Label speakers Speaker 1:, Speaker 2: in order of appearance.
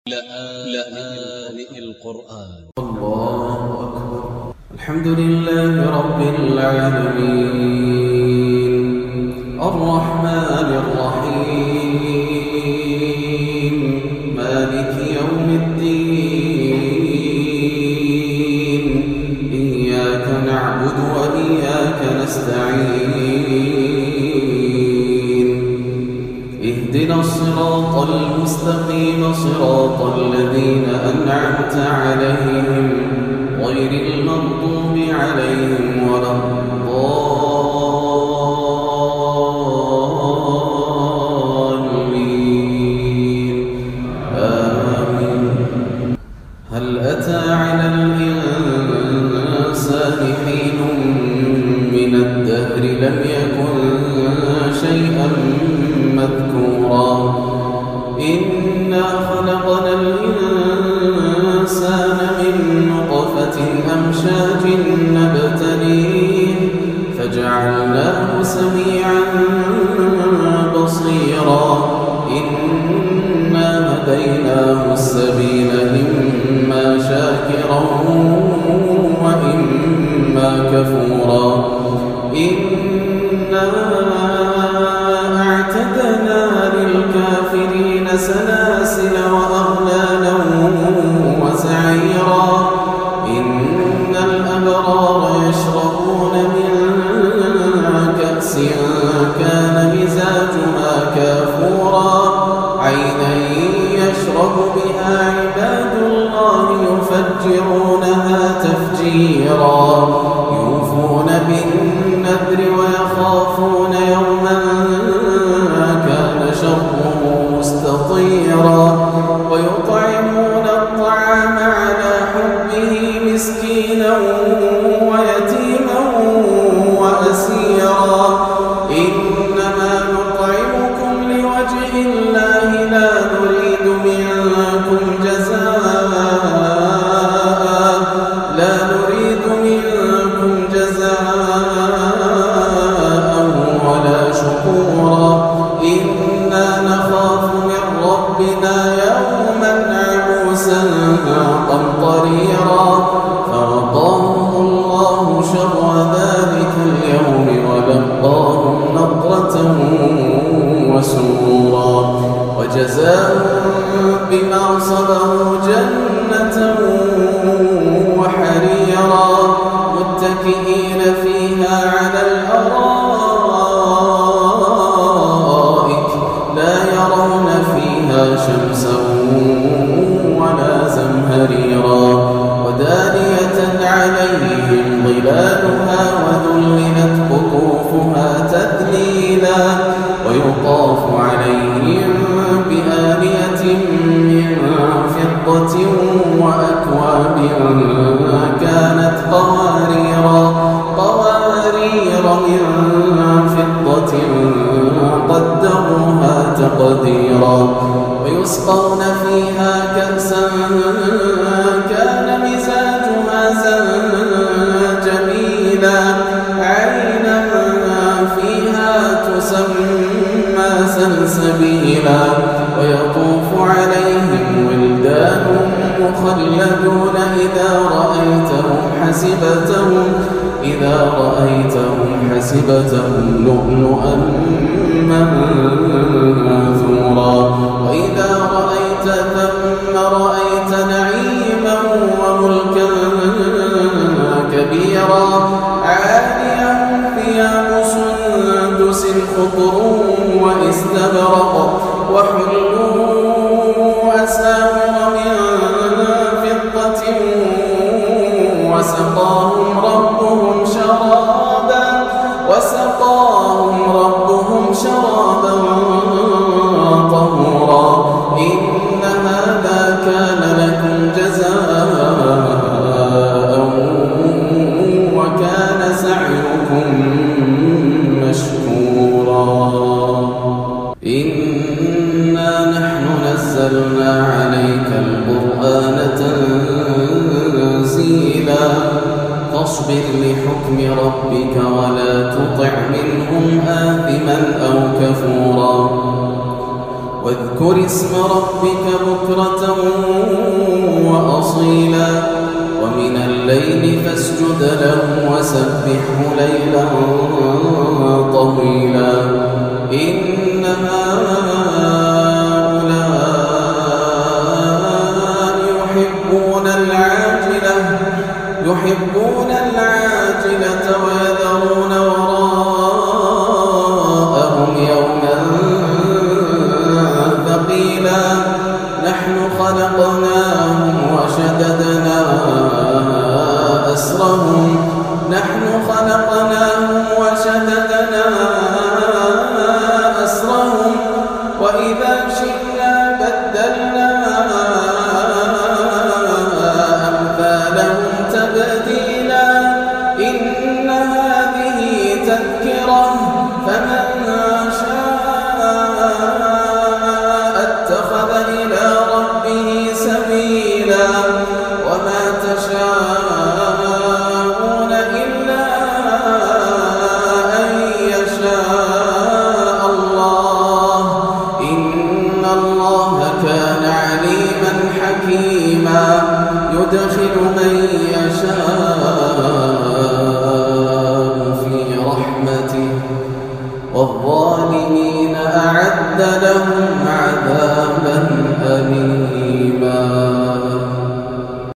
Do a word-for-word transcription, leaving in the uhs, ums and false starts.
Speaker 1: لآن القرآن.
Speaker 2: الله أكبر. الحمد لله رب العالمين الرحمن الرحيم مالك يوم الدين إياك نعبد وإياك نستعين اهدنا الصراط المستقيم صراط الذين أنعمت عليهم غير المغضوب عليهم ولا الضالين آمين. هل أتى على الإنسان حين من الدهر لم يكن شيئا مذكورا إنا خلقنا الإنسان من نطفة أمشاج نبتليه فجعلناه سميعا بصيرا إنا هديناه السبيل إما شاكرا وإما كفورا إنا أعتدنا للكافرين سلاسل وأغلالا وسعيرا إن الأبرار يشربون من كأس كان مزاجها كافورا عينا يشرب بها عباد الله يفجرونها تفجيرا يوفون بالنذر ويخافون يوما كان شره مستطيرا ويطعمون الطعام على حبه مسكينا ويتيما وأسيرا إنما نطعمكم لوجه الله لا نريد منكم جزاء لا نريد منكم جزاء ولا شكورا إنا نخاف من ربنا يوما عبوسا قمطريرا فوقاهم الله شر ذلك اليوم ولقاهم نضرة وسرورا وجزاهم بما صبروا جنة وحريرا متكئين فيها على الأرائك لا يرون فيها شمسا ولا زمهريرا ودانية عليهم ظلالها وذللت قطوفها تذليلا ويطاف عليهم بآنية من فضة وأكواب كانت قواريرا قوارير من فضة قدروها تقديرا ويسقون فيها كأسا كان مزاجها زنجبيلا عينا فيها تسمى سلسبيلا ويطوف عليهم ولدان مخلدون إذا رأيتهم حسبتهم إذا رأيتهم حسبتهم لؤلؤا منثورا وإذا رأيت ثم رأيت نعيما وملكا كبيرا عاليهم ثياب سندس خضر واستبرق وحلوا أساور من فضة وسقاهم ربهم شرابا وسقاهم ربهم شرابا طهورا إن هذا كان لكم جزاء وكان سعيكم مشكورا إنا نحن نزلنا عليك القرآن تنزيلا فاصبر لحكم ربك ولا تطع منهم آثما أو كفورا واذكر اسم ربك بكرة وأصيلا ومن الليل فاسجد له وسبحه ليلا طويلا إن هؤلاء يحبون العاجلة يحبون العاجلة ويذرون وراءهم يوما ثقيلا نحن خلقناهم وشددنا أسرهم نحن خلقناهم وشددنا أسرهم وإذا شئنا بدلنا أمثالهم تبديلا إن هذه تذكرة فمن شاء اتخذ إلى ربه سبيلا وما تشاءون إلا أن يشاء الله إن الله كان عليما حكيما يدخل من يشاء في رحمته والظالمين أعد لهم عذابا أليما.